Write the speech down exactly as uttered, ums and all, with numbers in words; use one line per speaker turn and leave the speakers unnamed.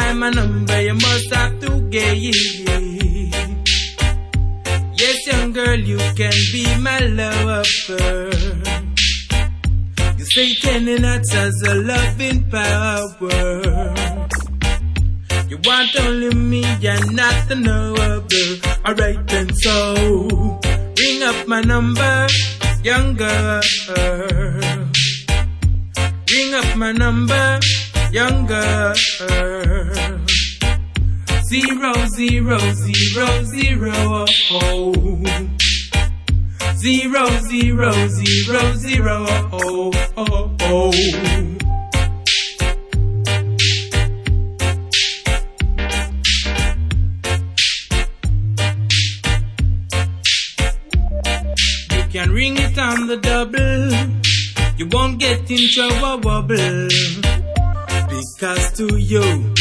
dial my number, you must have to get it. Yes, young girl, you can be my lover. You say ten nuts as a loving power. You want only me and not the no other. Alright then, so ring up my number, young girl. Ring up my number, young girl. Zero, zero, zero, zero, oh. Zero, zero, zero, zero, oh, oh, oh. You can ring it on the double. You won't get in trouble, wobble. Because to you